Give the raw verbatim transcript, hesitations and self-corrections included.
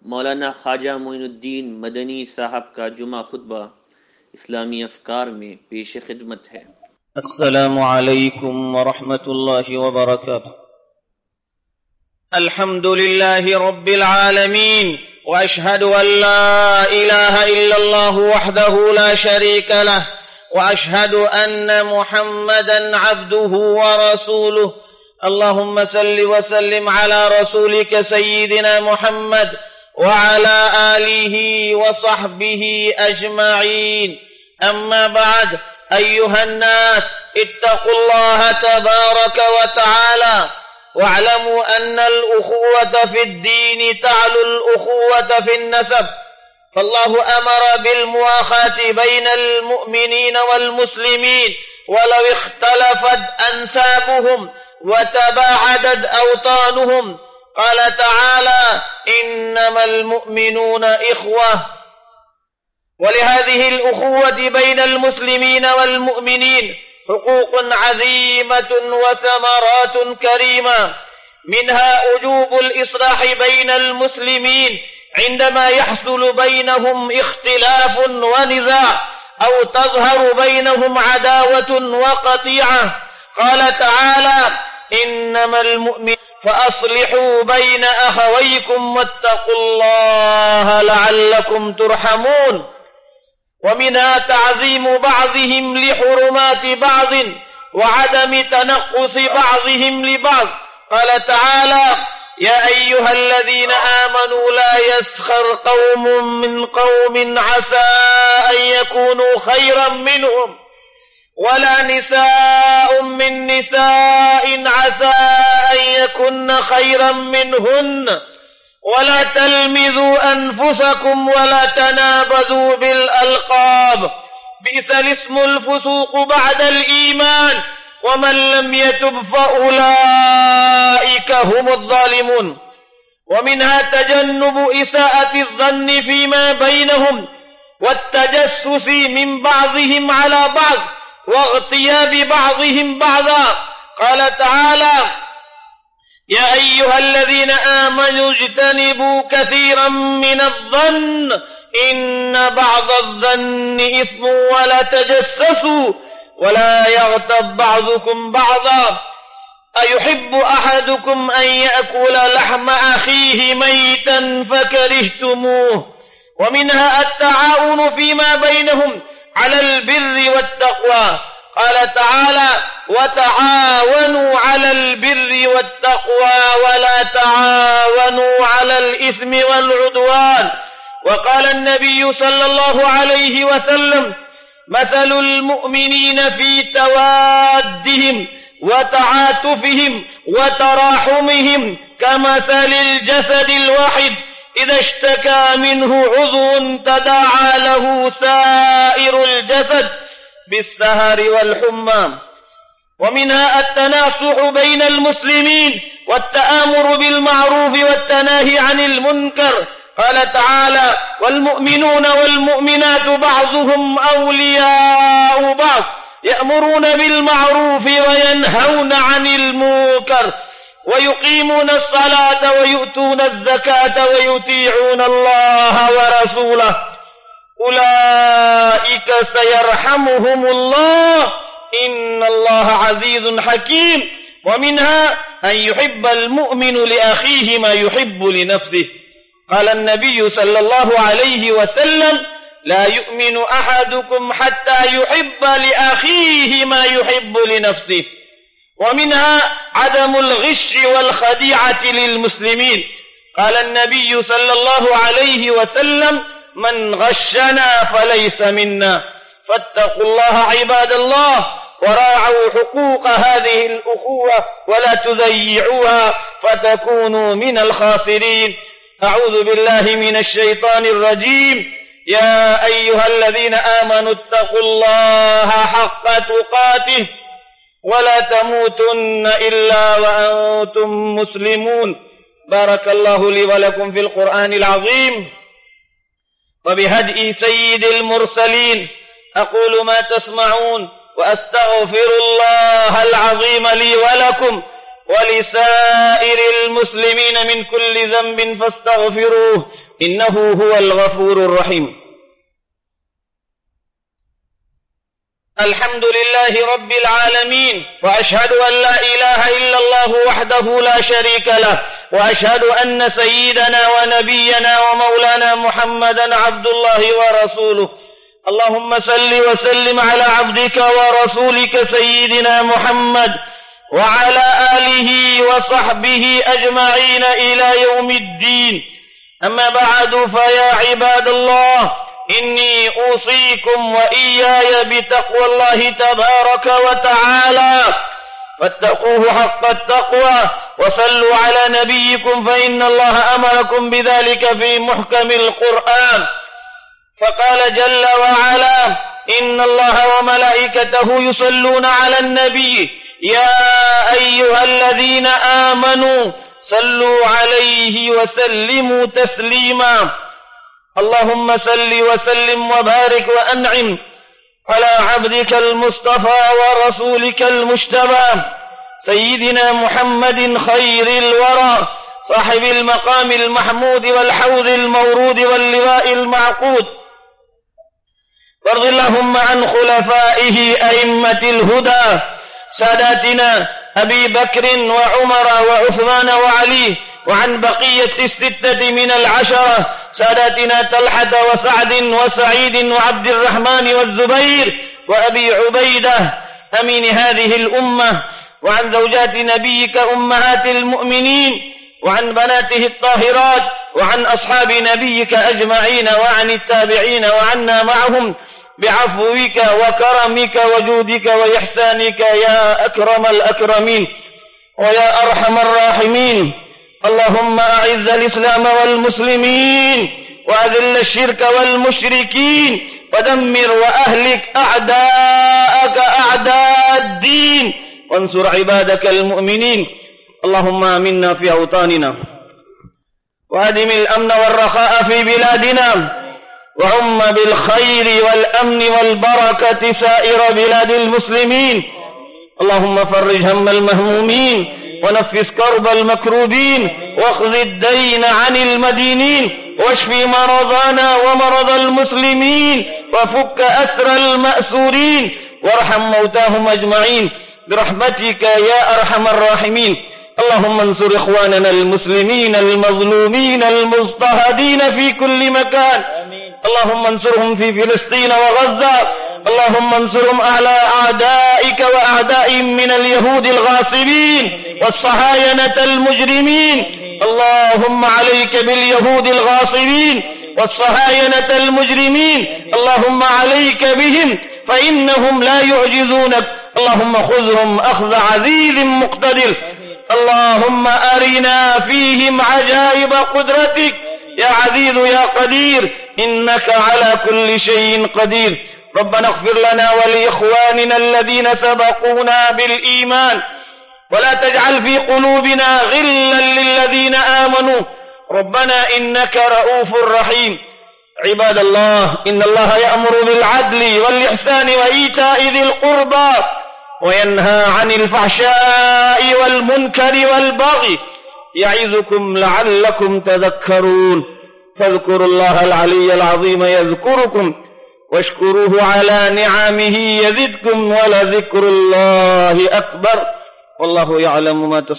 मौलाना ख्वाजा मोइनुद्दीन मदनी साहब का जुमा खुतबा इस्लामी अफकार में पेश खिदमत है। अस्सलामु अलैकुम व रहमतुल्लाहि व बरकातुहू। अल्हम्दुलिल्लाहि रब्बिल आलमीन व अशहदु अन ला इलाहा इल्लल्लाह वहदहु ला शरीका लह व अशहदु अन्न मुहम्मदन अब्दुहु व रसूलुहु। अल्लाहुम्मा सल्लि व सल्लिम अला रसूलिका सय्यिदिना मुहम्मद وعلى آله وصحبه أجمعين. أما بعد، أيها الناس اتقوا الله تبارك وتعالى واعلموا أن الأخوة في الدين تعلو الأخوة في النسب، فالله أمر بالمواخاة بين المؤمنين والمسلمين ولو اختلفت أنسابهم وتباعدت أوطانهم. قال تعالى: إنما المؤمنون إخوة. ولهذه الأخوة بين المسلمين والمؤمنين حقوق عظيمة وثمرات كريمة، منها وجوب الإصلاح بين المسلمين عندما يحصل بينهم اختلاف ونزاع أو تظهر بينهم عداوة وقطيعة. قال تعالى: إنما المؤمنون فأصلحوا بين أخويكم واتقوا الله لعلكم ترحمون. ومنها تعظيم بعضهم لحرمات بعض وعدم تنقص بعضهم لبعض. قال تعالى: يا أيها الذين آمنوا لا يسخر قوم من قوم عسى أن يكونوا خيرا منهم ولا نساء من نساء عسى أن يكن خيرا منهن ولا تلمذوا أنفسكم ولا تنابذوا بالألقاب، بئس الاسم الفسوق بعد الإيمان ومن لم يتب فأولئك هم الظالمون. ومنها تجنب إساءة الظن فيما بينهم والتجسس من بعضهم على بعض واغتياب بعضهم بعضا. قال تعالى: يا أيها الذين آمنوا اجتنبوا كثيرا من الظن إن بعض الظن إثم ولا تجسسوا ولا يغتب بعضكم بعضا. أيحب أحدكم أن يأكل لحم أخيه ميتا فكرهتموه. ومنها التعاون فيما بينهم على البر والتقوى. قال تعالى: وتعاونوا على البر والتقوى ولا تعاونوا على الإثم والعدوان. وقال النبي صلى الله عليه وسلم: مثل المؤمنين في توادهم وتعاطفهم وتراحمهم كمثل الجسد الواحد إذا اشتكى منه عضو تداعى له سائر الجسد بالسهر والحمى. ومنها التناصح بين المسلمين والتآمر بالمعروف والتناهي عن المنكر. قال تعالى: والمؤمنون والمؤمنات بعضهم أولياء بعض يأمرون بالمعروف وينهون عن المنكر ويقيمون الصلاة ويؤتون الزكاة ويطيعون الله ورسوله أولئك سيرحمهم الله إن الله عزيز حكيم. ومنها أن يحب المؤمن لأخيه ما يحب لنفسه. قال النبي صلى الله عليه وسلم: لا يؤمن أحدكم حتى يحب لأخيه ما يحب لنفسه. ومنها عدم الغش والخديعة للمسلمين. قال النبي صلى الله عليه وسلم: من غشنا فليس منا. فاتقوا الله عباد الله وراعوا حقوق هذه الأخوة ولا تضيعوها فتكونوا من الخاسرين. أعوذ بالله من الشيطان الرجيم. يا أيها الذين آمنوا اتقوا الله حق تقاته ولا تموتن إلا وأنتم مسلمون. بارك الله لي ولكم في القرآن العظيم وبهدي سيد المرسلين. أقول ما تسمعون وأستغفر الله العظيم لي ولكم ولسائر المسلمين من كل ذنب فاستغفروه إنه هو الغفور الرحيم. الحمد لله رب العالمين، وأشهد أن لا إله إلا الله وحده لا شريك له، وأشهد أن سيدنا ونبينا ومولانا محمدا عبد الله ورسوله. اللهم صل وسلم على عبدك ورسولك سيدنا محمد وعلى آله وصحبه أجمعين إلى يوم الدين. أما بعد، فيا عباد الله، إني أوصيكم وإياي بتقوى الله تبارك وتعالى، فاتقوه حق التقوى وصلوا على نبيكم، فإن الله أمركم بذلك في محكم القرآن، فقال جل وعلا: إن الله وملائكته يصلون على النبي يا أيها الذين آمنوا صلوا عليه وسلموا تسليما. اللهم صل وسلم وبارك وأنعم على عبدك المصطفى ورسولك المجتبى سيدنا محمد خير الورى، صاحب المقام المحمود والحوض المورود واللواء المعقود. وارض اللهم عن خلفائه أئمة الهدى ساداتنا أبي بكر وعمر وعثمان وعلي، وعن بقية الستة من العشرة ساداتنا طلحة وسعد وسعيد وعبد الرحمن والزبير وأبي عبيدة أمين هذه الأمة، وعن زوجات نبيك أمهات المؤمنين، وعن بناته الطاهرات، وعن أصحاب نبيك أجمعين، وعن التابعين، وعنا معهم بعفوك وكرمك وجودك وإحسانك يا أكرم الأكرمين ويا أرحم الراحمين. اللهم أعز الإسلام والمسلمين، وأذل الشرك والمشركين، ودمر وأهلك أعداءك أعداء الدين، وانصر عبادك المؤمنين. اللهم آمنا في أوطاننا، وأدم الأمن والرخاء في بلادنا، وعم بالخير والأمن والبركة سائر بلاد المسلمين. اللهم فرج هم المهمومين، ونفس كرب المكروبين، واخذ الدين عن المدينين، واشف مرضانا ومرضى المسلمين، وفك أسر المأسورين، وارحم موتاهم أجمعين برحمتك يا أرحم الراحمين. اللهم انصر إخواننا المسلمين المظلومين المضطهدين في كل مكان. اللهم انصرهم في فلسطين وغزة. اللهم انصرهم على أعدائك وأعدائهم من اليهود الغاصبين والصهاينة المجرمين. اللهم عليك باليهود الغاصبين والصهاينة المجرمين، اللهم عليك بهم فإنهم لا يعجزونك. اللهم خذهم أخذ عزيز مقتدر. اللهم أرنا فيهم عجائب قدرتك يا عزيز يا قدير، إنك على كل شيء قدير. ربنا اغفر لنا ولإخواننا الذين سبقونا بالإيمان، ولا تجعل في قلوبنا غلا للذين آمنوا، ربنا إنك رؤوف رحيم. عباد الله، إن الله يأمر بالعدل والإحسان وإيتاء ذي القربى، وينهى عن الفحشاء والمنكر والبغي، يعظكم لعلكم تذكرون. فاذكروا الله العلي العظيم يذكركم، واشكروه على نعمه يزدكم، ولذكر الله أكبر، والله يعلم ما تصنعون.